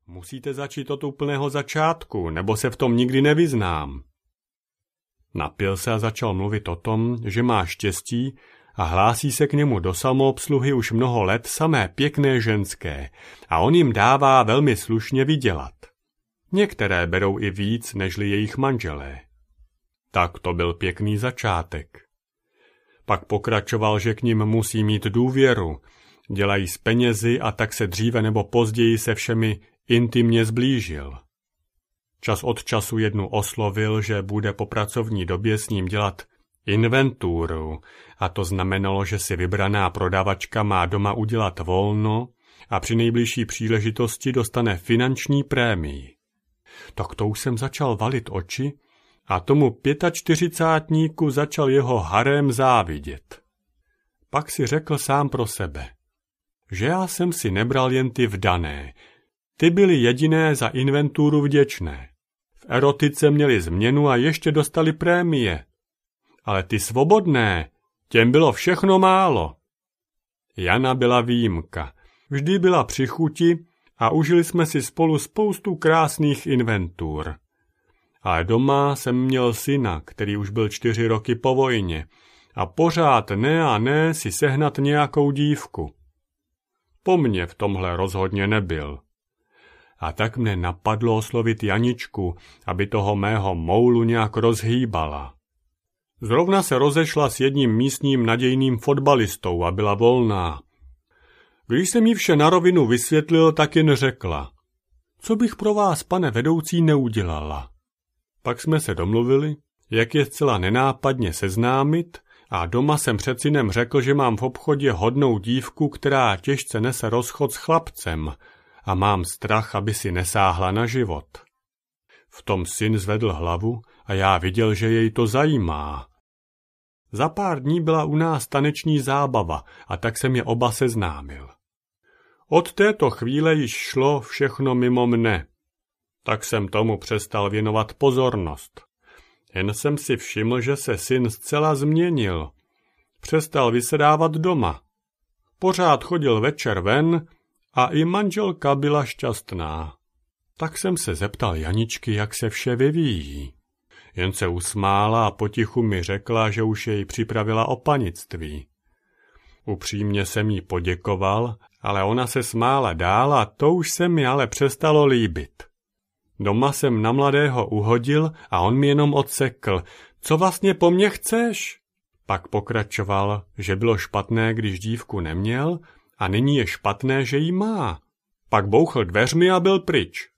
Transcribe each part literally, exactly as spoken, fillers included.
Musíte začít od úplného začátku, nebo se v tom nikdy nevyznám. Napil se a začal mluvit o tom, že má štěstí a hlásí se k němu do samoobsluhy už mnoho let samé pěkné ženské a on jim dává velmi slušně vydělat. Některé berou i víc, nežli jejich manželé. Tak to byl pěkný začátek. Pak pokračoval, že k nim musí mít důvěru, dělají s penězi a tak se dříve nebo později se všemi intimně zblížil. Čas od času jednu oslovil, že bude po pracovní době s ním dělat inventuru, a to znamenalo, že si vybraná prodavačka má doma udělat volno a při nejbližší příležitosti dostane finanční prémii. Tak to už jsem začal valit oči a tomu čtyřicátníku začal jeho harém závidět. Pak si řekl sám pro sebe, že já jsem si nebral jen ty vdané, ty byly jediné za inventuru vděčné. V erotice měli změnu a ještě dostali prémie. Ale ty svobodné, těm bylo všechno málo. Jana byla výjimka. Vždy byla při chuti a užili jsme si spolu spoustu krásných inventur. Ale doma jsem měl syna, který už byl čtyři roky po vojně a pořád ne a ne si sehnat nějakou dívku. Po mně v tomhle rozhodně nebyl. A tak mne napadlo oslovit Janičku, aby toho mého moulu nějak rozhýbala. Zrovna se rozešla s jedním místním nadějným fotbalistou a byla volná. Když jsem jí vše na rovinu vysvětlil, tak jen řekla, co bych pro vás, pane vedoucí, neudělala. Pak jsme se domluvili, jak je zcela nenápadně seznámit, a doma jsem před synem řekl, že mám v obchodě hodnou dívku, která těžce nese rozchod s chlapcem a mám strach, aby si nesáhla na život. V tom syn zvedl hlavu a já viděl, že jej to zajímá. Za pár dní byla u nás taneční zábava a tak jsem je oba seznámil. Od této chvíle již šlo všechno mimo mne. Tak jsem tomu přestal věnovat pozornost. Jen jsem si všiml, že se syn zcela změnil. Přestal vysedávat doma. Pořád chodil večer ven a i manželka byla šťastná. Tak jsem se zeptal Janičky, jak se vše vyvíjí. Jen se usmála a potichu mi řekla, že už jej připravila o panictví. Upřímně jsem jí poděkoval, ale ona se smála dál a to už se mi ale přestalo líbit. Doma jsem na mladého uhodil a on mi jenom odsekl, co vlastně po mně chceš? Pak pokračoval, že bylo špatné, když dívku neměl a nyní je špatné, že jí má. Pak bouchl dveřmi a byl pryč.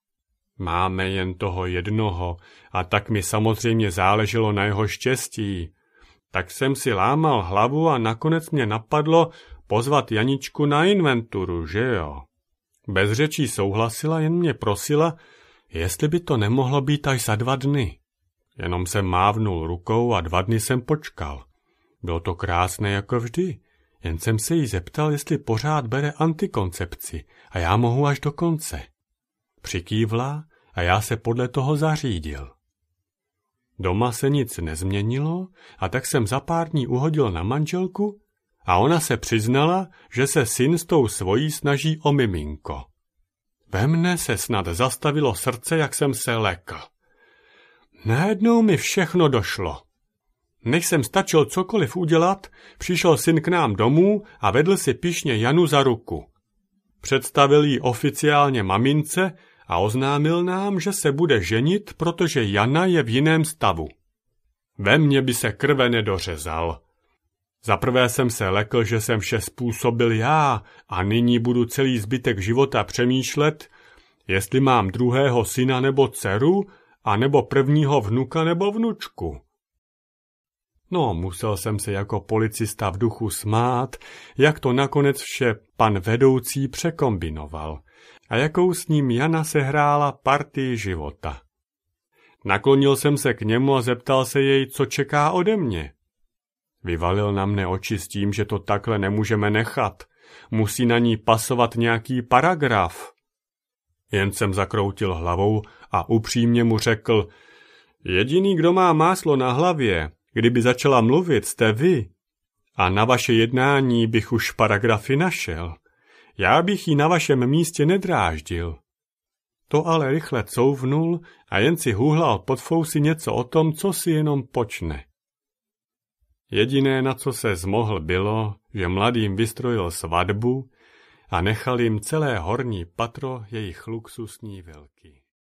Máme jen toho jednoho a tak mi samozřejmě záleželo na jeho štěstí. Tak jsem si lámal hlavu a nakonec mě napadlo pozvat Janičku na inventuru, že jo? Bez řečí souhlasila, jen mě prosila, jestli by to nemohlo být až za dva dny. Jenom jsem mávnul rukou a dva dny jsem počkal. Bylo to krásné jako vždy, jen jsem se jí zeptal, jestli pořád bere antikoncepci a já mohu až do konce. Přikývla a já se podle toho zařídil. Doma se nic nezměnilo a tak jsem za pár dní uhodil na manželku a ona se přiznala, že se syn s tou svojí snaží o miminko. Ve mne se snad zastavilo srdce, jak jsem se lekl. Najednou mi všechno došlo. Než jsem stačil cokoliv udělat, přišel syn k nám domů a vedl si pyšně Janu za ruku. Představil jí oficiálně mamince a oznámil nám, že se bude ženit, protože Jana je v jiném stavu. Ve mně by se krve nedořezal. Zaprvé jsem se lekl, že jsem vše způsobil já a nyní budu celý zbytek života přemýšlet, jestli mám druhého syna nebo dceru, a nebo prvního vnuka nebo vnučku. No, musel jsem se jako policista v duchu smát, jak to nakonec vše pan vedoucí překombinoval a jakou s ním Jana sehrála partii života. Naklonil jsem se k němu a zeptal se jej, co čeká ode mě. Vyvalil na mne oči s tím, že to takhle nemůžeme nechat. Musí na ní pasovat nějaký paragraf. Jen jsem zakroutil hlavou a upřímně mu řekl, jediný, kdo má máslo na hlavě, kdyby začala mluvit, jste vy. A na vaše jednání bych už paragrafy našel. Já bych ji na vašem místě nedráždil. To ale rychle couvnul a jen si hůhlal pod fousy něco o tom, co si jenom počne. Jediné, na co se zmohl, bylo, že mladým vystrojil svatbu a nechal jim celé horní patro jejich luxusní vilky.